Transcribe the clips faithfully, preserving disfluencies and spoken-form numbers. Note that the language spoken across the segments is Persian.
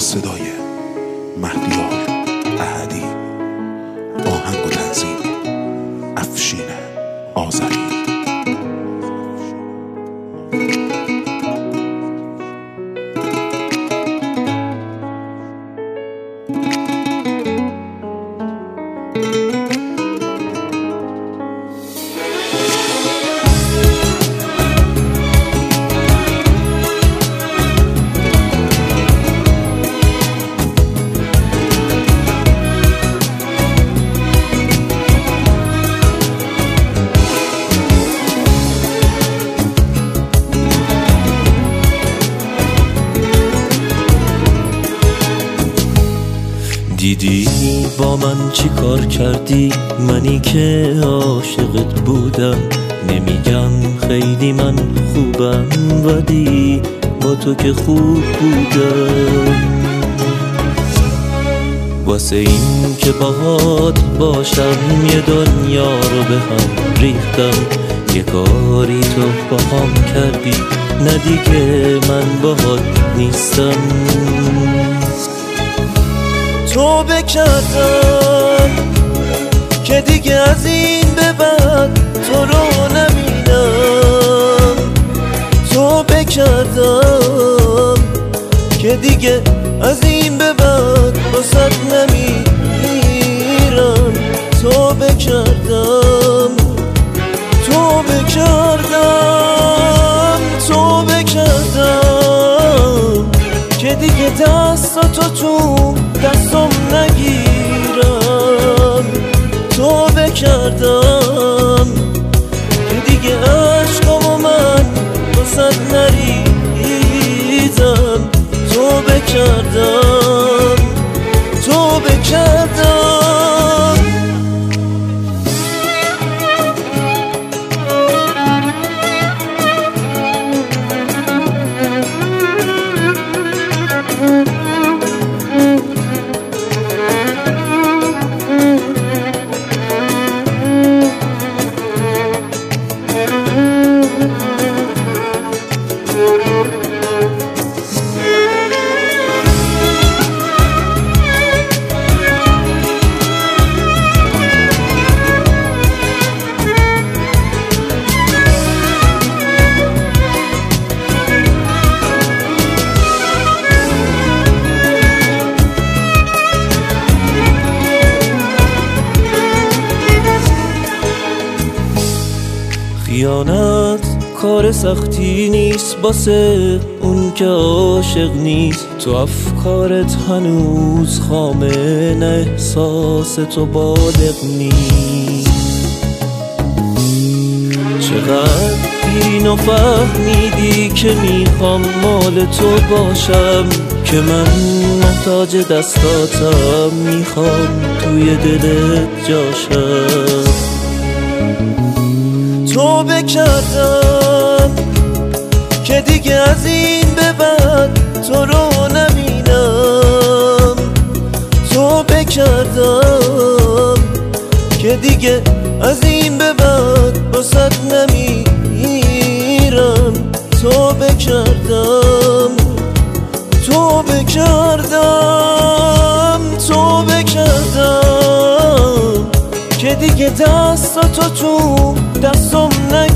صدای مهدیار احدی، آهنگ و تنظیم افشین آذری. دیدی با من چی کار کردی، منی که عاشقت بودم. نمیگم خیلی من خوبم، ولی با تو که خوب بودم. واسه این که باهات باشم یه دنیا رو به هم ریختم. یه کاری تو با هم کردی، نه دیگه من باهات نیستم. توبه کردم که دیگه از این به بعد تو رو نبینم. توبه کردم که دیگه از این به بعد واسد نمیرم. توبه کردم توبه کردم توبه کردم که دیگه دستاتو تو دستم نگیرم. توبه کردم که دیگه عشقامو من واسد نریزم. توبه کردم توبه کردم خیانت کار سختی نیست باسه اون که عاشق نیست. تو افکارت هنوز خامه، نه احساس تو بالغ نیست. چقدر اینو فهمیدی که میخوام مال تو باشم، که من محتاج دستاتم، میخوام توی دلت جاشم. توبه کردم که دیگه از این به بعد تو رو نبینم. توبه کردم که دیگه از این به بعد باسد نمیرم. توبه کردم توبه کردم توبه کردم که دیگه دستاتو تو دستم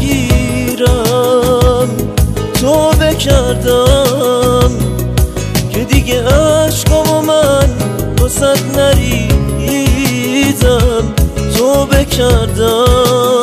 نگیرم. توبه کردم که دیگه عشقامو من واسد نریزم. توبه کردم